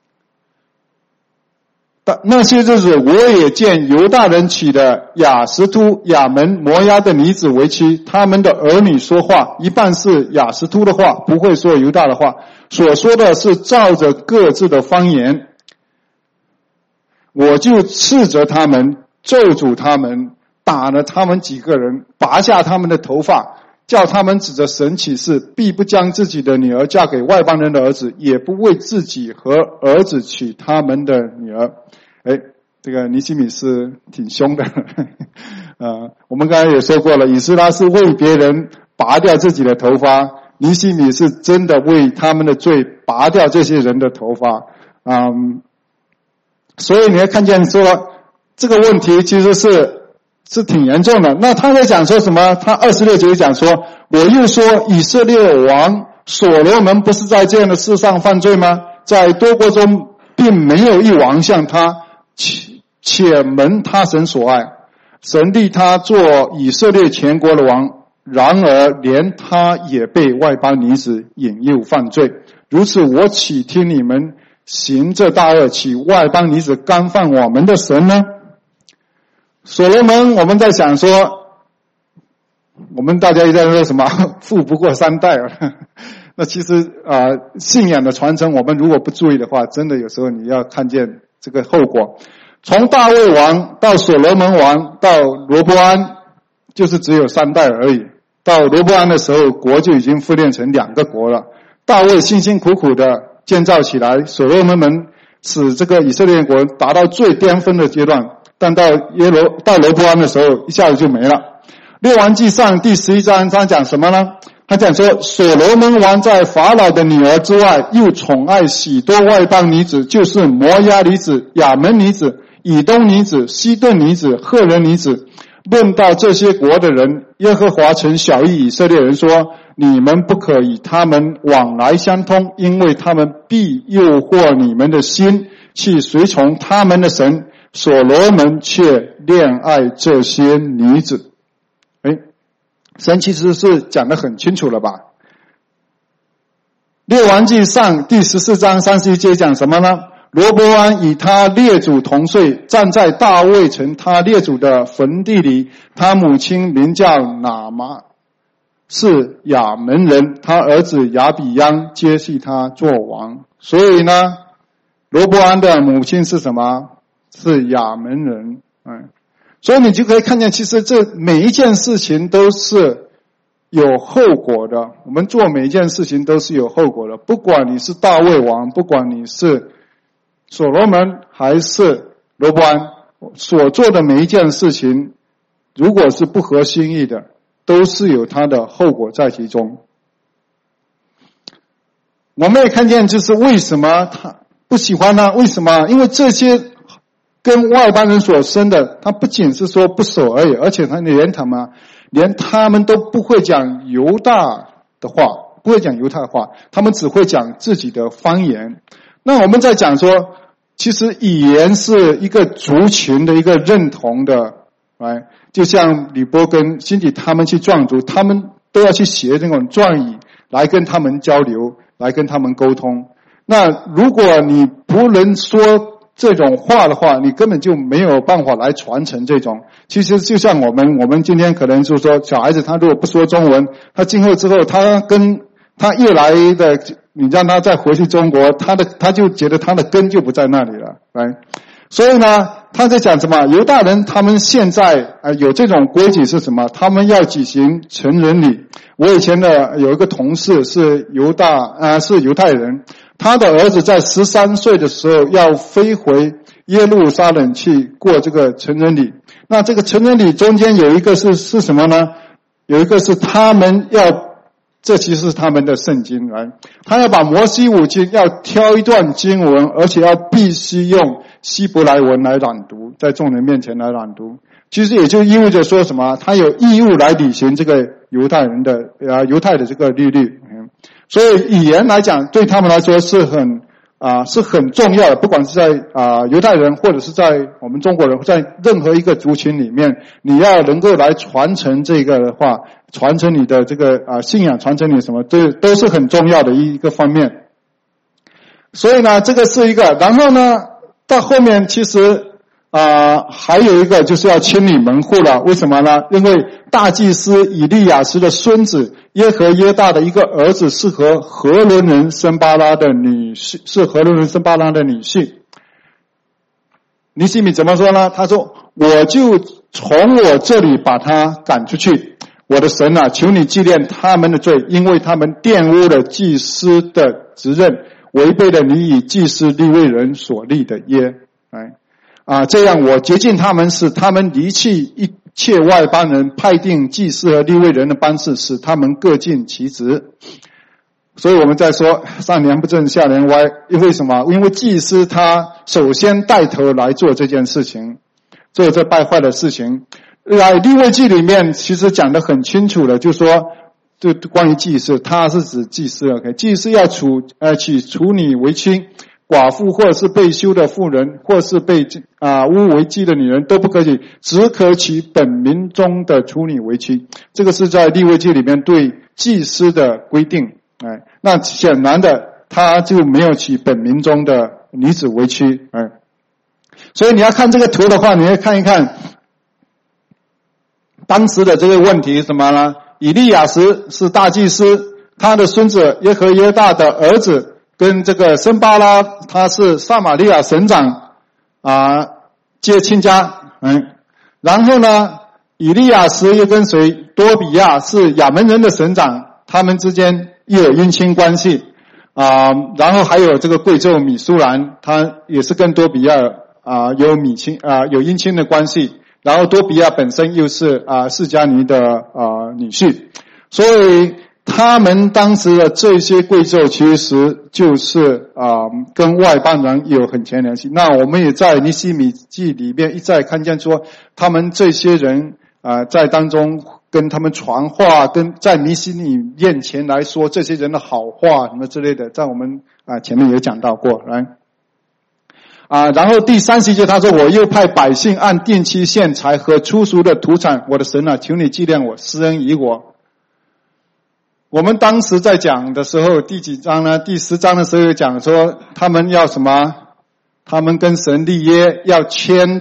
那些日子我也见犹大人娶的亚实突、亚门、摩押的女子为妻，他们的儿女说话一半是亚实突的话，不会说犹大的话，所说的是照着各自的方言。我就斥责他们，咒诅他们，打了他们几个人，拔下他们的头发，叫他们指着神起誓，必不将自己的女儿嫁给外邦人的儿子，也不为自己和儿子娶他们的女儿。这个尼希米是挺凶的。我们刚才也说过了，以斯拉是为别人拔掉自己的头发，尼希米是真的为他们的罪拔掉这些人的头发。所以你会看见说这个问题其实是挺严重的。那他在讲说什么？他26节讲说，我又说以色列王所罗门不是在这样的事上犯罪吗？在多国中并没有一王像他，且蒙他神所爱。 神立他做以色列全国的王，然而连他也被外邦女子引诱犯罪。如此，我岂听你们行这大恶，岂外邦女子干犯我们的神呢？所罗门，我们在想说，我们大家一直在说什么富不过三代啊？那其实信仰的传承，我们如果不注意的话，真的有时候你要看见这个后果。从大卫王到所罗门王到罗波安，就是只有3代而已。到罗波安的时候，国就已经分裂成2个国了。大卫辛辛苦苦的建造起来，所罗门使这个以色列国达到最巅峰的阶段，但到罗波安的时候，一下子就没了。列王纪上第11章，他讲什么呢？他讲说，所罗门王在法老的女儿之外，又宠爱许多外邦女子，就是摩押女子、亚门女子、以东女子、西顿女子、赫人女子。论到这些国的人，耶和华曾晓谕以色列人说，你们不可与他们往来相通，因为他们必诱惑你们的心，去随从他们的神。所罗门却恋爱这些女子。神其实是讲得很清楚了吧？列王纪上第14章31节讲什么呢？罗波安与他列祖同睡，站在大卫城他列祖的坟地里。他母亲名叫拿玛，是亚门人，他儿子亚比央接续他做王。所以呢，罗波安的母亲是什么？是亚门人。所以你就可以看见，其实这每一件事情都是有后果的。我们做每一件事情都是有后果的，不管你是大卫王，不管你是所罗门还是罗波安，所做的每一件事情，如果是不合心意的，都是有它的后果在其中。我们也看见，就是为什么他不喜欢呢？为什么？因为这些跟外邦人所生的，他不仅是说不守而已，而且他连他们都不会讲犹大的话，不会讲犹太话，他们只会讲自己的方言。那我们在讲说，其实语言是一个族群的一个认同的，就像吕波跟辛迪他们去壮族，他们都要去学这种壮语来跟他们交流，来跟他们沟通。那如果你不能说这种话的话，你根本就没有办法来传承这种。其实就像我们今天可能就说，小孩子他如果不说中文，他今后之后他越来的，你让他再回去中国，他就觉得他的根就不在那里了，所以呢，他在讲什么？犹大人他们现在有这种规矩是什么？他们要举行成人礼。我以前的有一个同事是犹太人，他的儿子在13岁的时候要飞回耶路撒冷去过这个成人礼。那这个成人礼中间有一个是什么呢？有一个是他们要，这其实是他们的圣经，他要把摩西五经要挑一段经文，而且要必须用希伯来文来朗读，在众人面前来朗读。其实也就意味着说什么？他有义务来履行这个犹太的这个律例。所以语言来讲，对他们来说是很重要的，不管是在犹太人，或者是在我们中国人，在任何一个族群里面，你要能够来传承这个的话，传承你的这个信仰，传承你什么，都是很重要的一个方面。所以呢，这个是一个。然后呢，到后面其实还有一个就是要清理门户了。为什么呢？因为大祭司以利亚斯的孙子耶和耶大的一个儿子是和何伦人申巴拉的女婿，尼希米怎么说呢？他说，我就从我这里把他赶出去。我的神啊，求你纪念他们的罪，因为他们玷污了祭司的职任，违背了你以祭司利未人所立的约。这样我洁净他们，使他们离弃一切外邦人，派定祭司和利未人的班次，使他们各尽其职。所以我们在说上梁不正下梁歪，因为什么？因为祭司他首先带头来做这件事情，做这败坏的事情。利未记里面其实讲得很清楚的，就说就关于祭司，他是指祭司，祭司要娶处女为妻， 寡妇或是被休的妇人，或是被污为妓的女人都不可以，只可娶本民中的处女为妻。这个是在利未记里面对祭司的规定。那显然的他就没有娶本民中的女子为妻。所以你要看这个图的话，你要看一看当时的这个问题是什么呢？以利亚实是大祭司，他的孙子耶和耶大的儿子跟这个申巴拉，他是撒玛利亚省长皆亲家。然后呢，以利亚实又跟谁？多比亚是亚门人的省长，他们之间又有姻亲关系。然后还有这个贵胄米苏兰，他也是跟多比亚有姻亲的关系。然后多比亚本身又是释迦尼的女婿，所以他们当时的这些贵胄其实就是跟外邦人有很强联系。那我们也在尼希米记里面一再看见说，他们这些人在当中跟他们传话，跟在尼希米面前来说这些人的好话什么之类的，在我们前面也讲到过来。然后第30节他说，我又派百姓按定期献财和初熟的土产，我的神啊，求你纪念我，施恩于我。我们当时在讲的时候，第几章呢？第10章的时候有讲说他们要什么？他们跟神立约，要签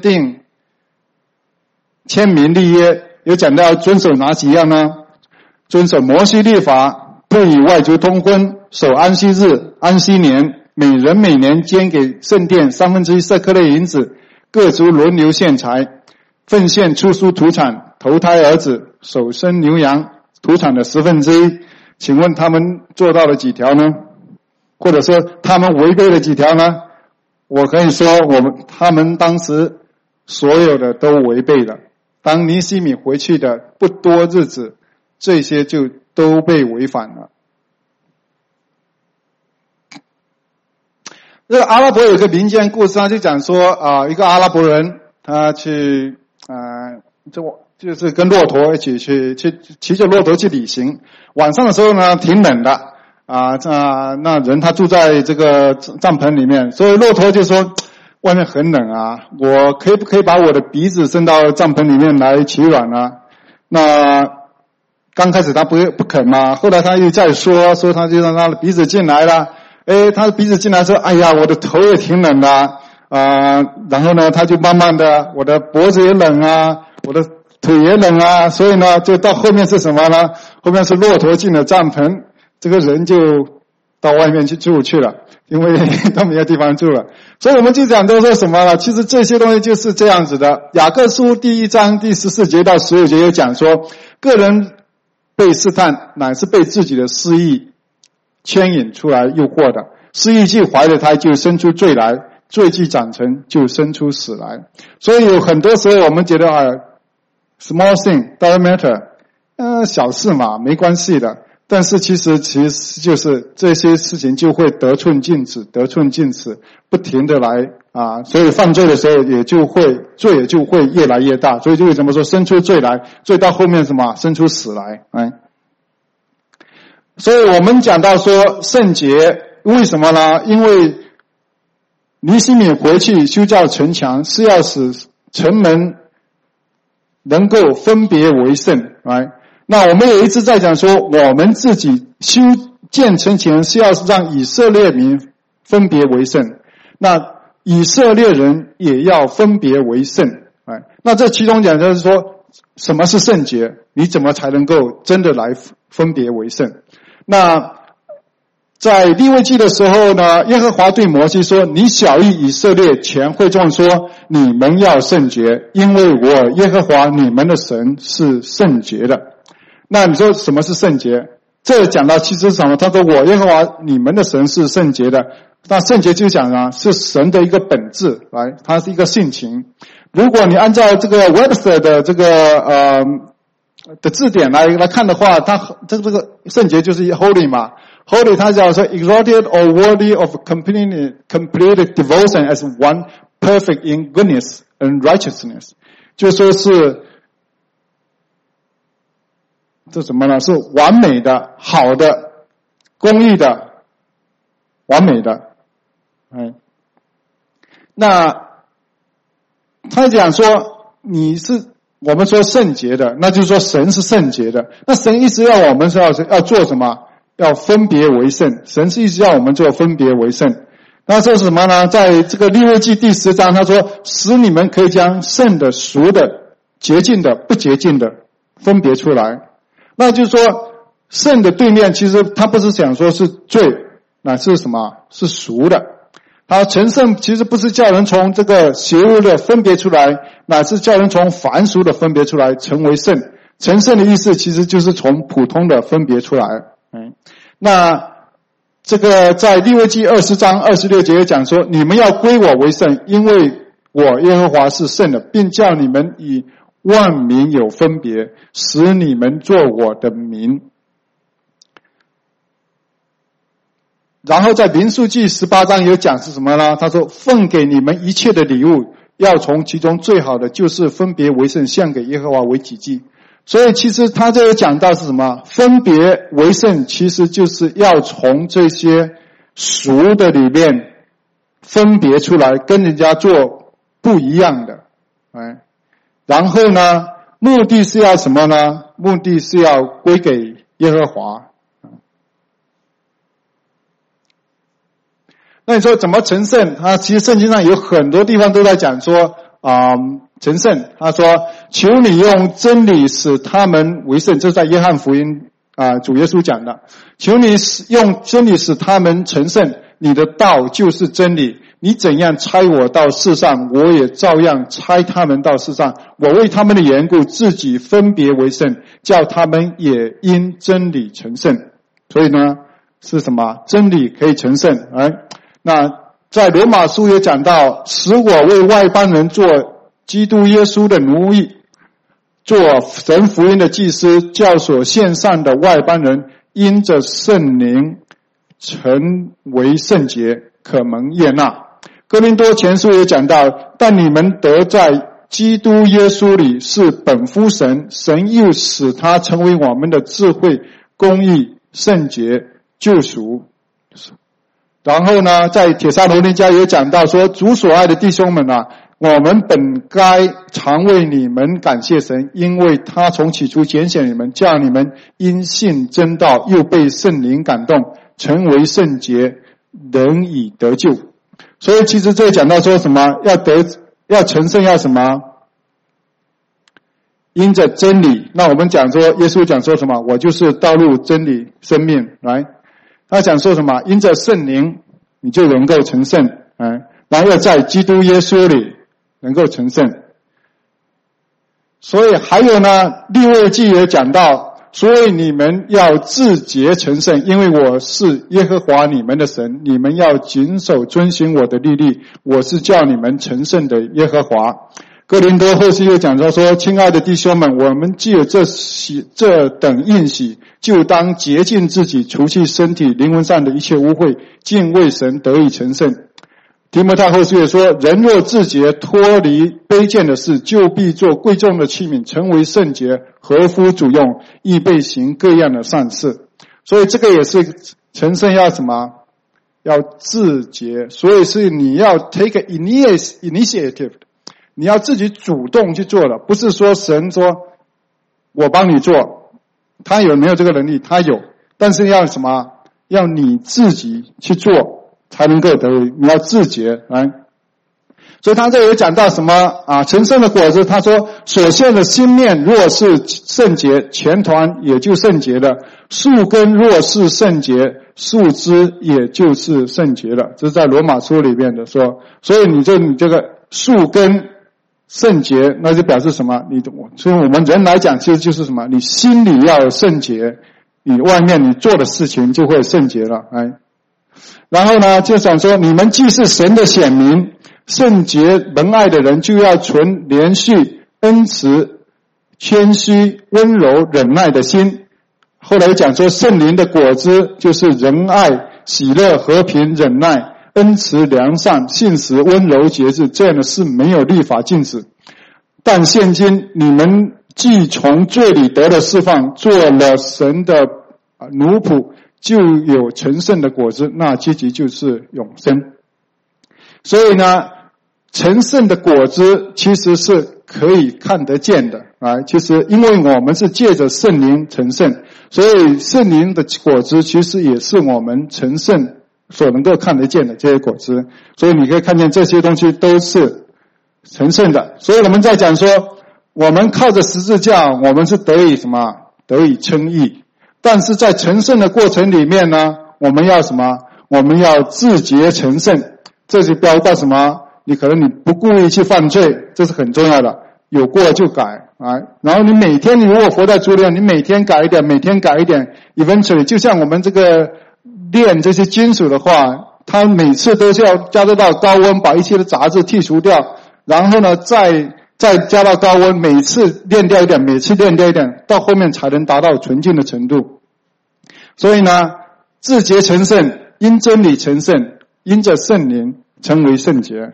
名立约，有讲到要遵守哪几样呢？遵守摩西律法，不与外族通婚，守安息日、安息年，每人每年捐给圣殿1/3舍客勒银子，各族轮流献财，奉献初熟土产，头胎儿子，首生牛羊，土产的1/10。请问他们做到了几条呢？或者说他们违背了几条呢？我可以说他们当时所有的都违背了。当尼希米回去的不多日子，这些就都被违反了。这个阿拉伯有个民间故事，他就讲说一个阿拉伯人他去就是跟骆驼一起去骑着骆驼去旅行。晚上的时候呢，挺冷的那人他住在这个帐篷里面，所以骆驼就说外面很冷我可不可以把我的鼻子伸到帐篷里面来取暖呢？那刚开始他不肯嘛，后来他又再说他就让他的鼻子进来了。他的鼻子进来说，哎呀，我的头也挺冷的然后呢他就慢慢的，我的脖子也冷我的腿也冷所以呢就到后面是什么呢？后面是骆驼进了帐篷，这个人就到外面去住去了，因为他没有地方住了。所以我们就讲都说什么了？其实这些东西就是这样子的。雅各书第1章第14节到15节有讲说，个人被试探乃是被自己的私意牵引出来诱惑的，私意既怀了胎，就生出罪来，罪既长成，就生出死来。所以有很多时候我们觉得small thing doesn't matter，小事嘛，没关系的。但是其实就是这些事情就会得寸进尺，不停的来所以犯罪的时候罪也就会越来越大。所以就为什么说生出罪来，罪到后面什么生出死来。所以我们讲到说圣洁，为什么呢？因为尼希米回去修造城墙，是要使城门能够分别为圣。那我们也一直在讲说，我们自己修建城墙是要让以色列民分别为圣，那以色列人也要分别为圣。那这其中讲就是说，什么是圣洁？你怎么才能够真的来分别为圣？那在利未记的时候呢，耶和华对摩西说，你晓谕以色列全会众说，你们要圣洁，因为我耶和华你们的神是圣洁的。那你说什么是圣洁？这讲到其实是什么？他说我耶和华你们的神是圣洁的。那圣洁就讲是神的一个本质，它是一个性情。如果你按照这个 Webster 的这个的字典来看的话，它这个圣洁就是 holy 嘛。Holy 它叫说 exalted or worthy of complete devotion as one perfect in goodness and righteousness， 就说是这什么呢？是完美的、好的、公义的、完美的。 那他讲说我们说圣洁的，那就是说神是圣洁的。那神一直要我们是要做什么？要分别为圣。神是一直要我们做分别为圣。那这是什么呢？在这个利未记第10章，他说使你们可以将圣的、俗的、洁净的、不洁净的分别出来。那就是说圣的对面其实他不是想说是罪，那是什么？是俗的。他成圣其实不是叫人从这个邪恶的分别出来，乃是叫人从凡俗的分别出来成为圣。成圣的意思其实就是从普通的分别出来。那这个在利未记20章26节讲说，你们要归我为圣，因为我耶和华是圣的，并叫你们以万民有分别，使你们做我的民。然后在民数记18章有讲是什么呢？他说奉给你们一切的礼物，要从其中最好的就是分别为圣，献给耶和华为己祭。所以其实他这里讲到是什么？分别为圣其实就是要从这些俗的里面分别出来，跟人家做不一样的。然后呢，目的是要什么呢？目的是要归给耶和华。那你说怎么成圣？其实圣经上有很多地方都在讲说成圣。他说求你用真理使他们为圣，这是在约翰福音主耶稣讲的。求你用真理使他们成圣，你的道就是真理。你怎样差我到世上，我也照样差他们到世上。我为他们的缘故自己分别为圣，叫他们也因真理成圣。所以呢是什么？真理可以成圣。那在罗马书也讲到，使我为外邦人做基督耶稣的奴役，做神福音的祭司，叫所献上的外邦人因着圣灵成为圣洁，可蒙悦纳。哥林多前书也讲到，但你们得在基督耶稣里是本乎神，神又使他成为我们的智慧、公义、圣洁、救赎。然后呢，在帖撒罗尼迦也讲到说，主所爱的弟兄们我们本该常为你们感谢神，因为他从起初拣选你们，叫你们因信真道，又被圣灵感动，成为圣洁，人以得救。所以其实这讲到说什么？要成圣要什么？因着真理。那我们讲说，耶稣讲说什么？我就是道路、真理、生命。来，他讲说什么？因着圣灵，你就能够成圣。然后要在基督耶稣里能够成圣。所以还有呢，利未记也讲到，所以你们要自洁成圣，因为我是耶和华你们的神，你们要谨守遵行我的律例，我是叫你们成圣的耶和华。哥林多后书又讲到说，亲爱的弟兄们，我们既有这等应许，就当洁净自己，除去身体灵魂上的一切污秽，敬畏神，得以成圣。提摩太后书也说，人若自洁，脱离卑贱的事，就必做贵重的器皿，成为圣洁，合乎主用，亦备行各样的善事。所以这个也是成圣要什么？要自洁。所以是你要 take initiative， 你要自己主动去做的，不是说神说我帮你做，他有没有这个能力？他有，但是要什么？要你自己去做才能够得为，你要自洁。所以他这有讲到什么成圣的果子，他说所献的新面若是圣洁，全团也就圣洁了；树根若是圣洁，树枝也就是圣洁了。这是在罗马书里面的说。所以你这个树根圣洁，那就表示什么？所以我们人来讲，其实就是什么？你心里要圣洁，你外面你做的事情就会圣洁了。然后呢，就想说，你们既是神的选民，圣洁仁爱的人，就要存连续、恩慈、谦虚、温柔、忍耐的心。后来讲说，圣灵的果子就是仁爱、喜乐、和平、忍耐、恩慈、良善、信实、温柔、节制，这样的事没有律法禁止。但现今你们既从罪里得了释放，做了神的奴仆，就有成圣的果子，那结局就是永生。 所以呢，成圣的果子其实是可以看得见的啊。其实因为我们是借着圣灵成圣，所以圣灵的果子其实也是我们成圣所能够看得见的这些果子。所以你可以看见这些东西都是成圣的。所以我们在讲说，我们靠着十字架，我们是得以什么？得以称义。但是在成圣的过程里面呢，我们要什么？我们要自洁成圣。这就标到什么？你可能你不故意去犯罪，这是很重要的。有过就改啊，然后你每天你如果活在主里，你每天改一点，每天改一点 ，eventually 就像我们这个炼这些金属的话，它每次都是要加热到高温，把一些的杂质剔除掉，然后呢再加到高温，每次炼掉一点，每次炼掉一点，到后面才能达到纯净的程度。所以呢，自洁成圣，因真理成圣，因着圣灵成为圣洁。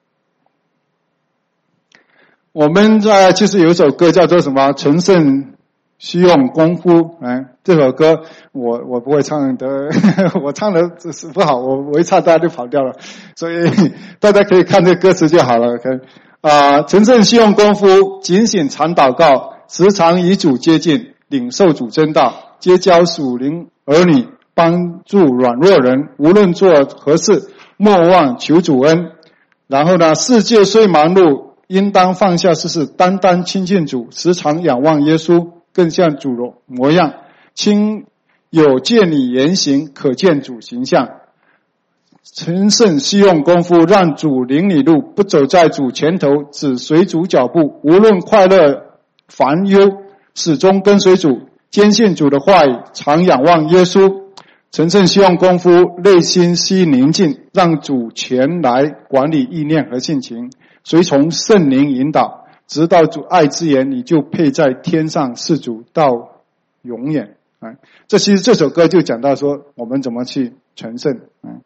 我们其实有一首歌叫做什么？成圣需用功夫。这首歌我不会唱的，我唱的是不好，我一唱大家就跑掉了，所以大家可以看这歌词就好了。成圣需用功夫，警醒常祷告，时常与主接近，领受主真道，结交属灵儿女，帮助软弱人，无论做何事，莫忘求主恩。然后呢，世界虽忙碌，应当放下世事，单单亲近主，时常仰望耶稣，更像主的模样。亲友见你言行，可见主形象。成圣需用功夫，让主领你路，不走在主前头，只随主脚步，无论快乐烦忧，始终跟随主，坚信主的话语，常仰望耶稣。成圣需用功夫，内心需宁静，让主前来管理意念和性情，随从圣灵引导，直到主爱之言，你就配在天上侍主到永远。这其实这首歌就讲到说我们怎么去成圣。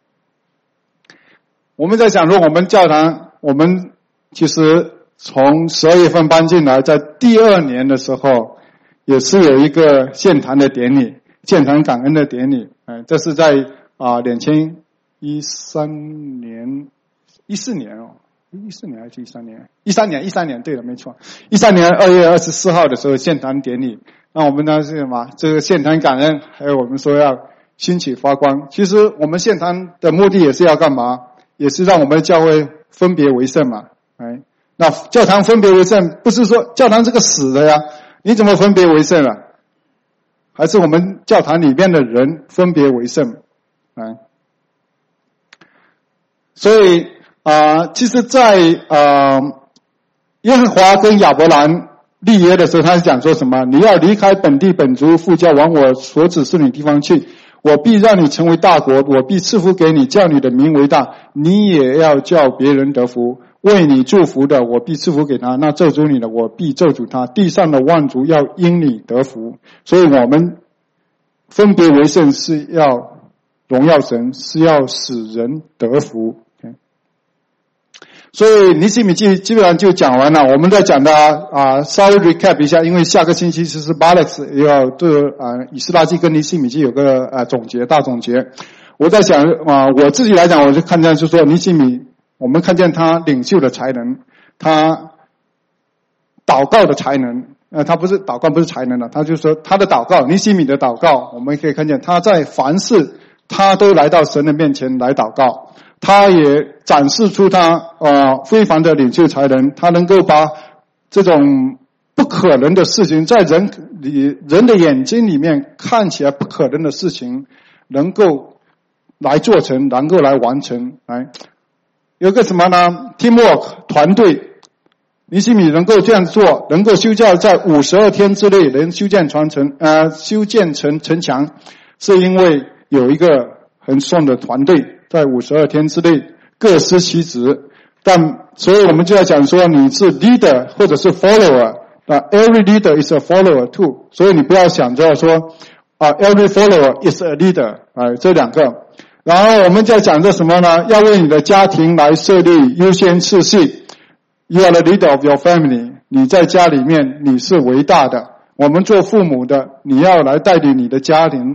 我们在讲说我们教堂，我们其实从12月份搬进来，在第2年的时候也是有一个献坛的典礼，献坛感恩的典礼。这是在2013年14年14年还是13年？13年，对了，没错。13年2月24号的时候献坛典礼。那我们呢是什么？这个献坛感恩，还有我们说要兴起发光。其实我们献坛的目的也是要干嘛？也是让我们的教会分别为圣嘛。那教堂分别为圣，不是说教堂是个死的呀，你怎么分别为圣啊？还是我们教堂里面的人分别为圣。所以其实在耶和华跟亚伯兰立约的时候，他是讲说什么？你要离开本地本族，附家往我所指示你地方去，我必让你成为大国，我必赐福给你，叫你的名为大，你也要叫别人得福。为你祝福的，我必赐福给他；那咒诅你的，我必咒诅他。地上的万族要因你得福。所以我们分别为圣是要荣耀神，是要使人得福。所以尼希米记基本上就讲完了。我们在讲的稍微 recap 一下，因为下个星期是巴勒斯要对以斯拉记跟尼希米记有个大总结。我在想我自己来讲，我就看见就是说尼希米，我们看见他领袖的才能，他祷告的才能。他不是祷告，不是才能的，他就说他的祷告，尼希米的祷告，我们可以看见他在凡事他都来到神的面前来祷告。他也展示出他非凡的领袖才能，他能够把这种不可能的事情，在人的眼睛里面看起来不可能的事情，能够来做成，能够来完成。有个什么呢 ？teamwork 团队，尼希米能够这样做，能够修建在52天之内能修建成城墙，是因为有一个很壮的团队。在52天之内各司其职，所以我们就要讲说你是 leader 或者是 follower，every leader is a follower too， 所以你不要想着说every follower is a leader， 这两个。然后我们就要讲这什么呢？要为你的家庭来设立优先次序。You are the leader of your family， 你在家里面你是伟大的。我们做父母的，你要来带领你的家庭，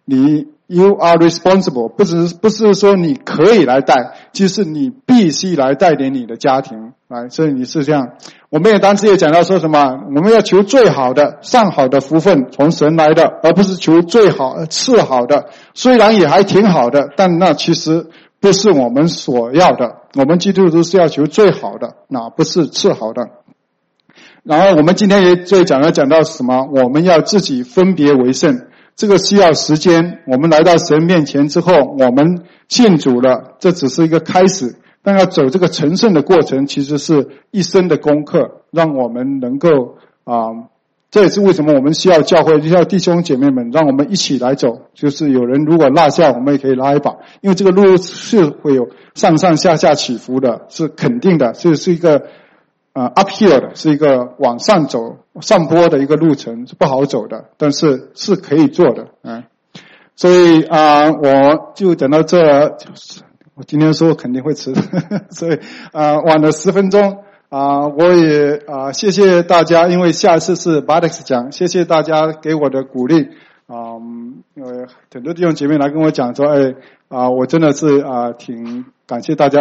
You are responsible， 不是说你可以来带，就是你必须来带领你的家庭来，所以你是这样。我们也当时也讲到说什么，我们要求最好的、上好的福分从神来的，而不是求最好、次好的。虽然也还挺好的，但那其实不是我们所要的。我们基督徒是要求最好的，那不是次好的。然后我们今天也讲到什么？我们要自己分别为圣。这个需要时间，我们来到神面前之后，我们信主了，这只是一个开始，但要走这个成圣的过程，其实是一生的功课，让我们能够这也是为什么我们需要教会，需要弟兄姐妹们，让我们一起来走。就是有人如果落下，我们也可以拉一把，因为这个路是会有上上下下起伏的，是肯定的，是一个uphill 的，是一个往上走上坡的一个路程，是不好走的，但是是可以做的所以我就讲到这，我今天说肯定会迟所以晚了10分钟我也谢谢大家，因为下次是 Badex 讲，谢谢大家给我的鼓励很多弟兄姐妹来跟我讲说我真的是挺感谢大家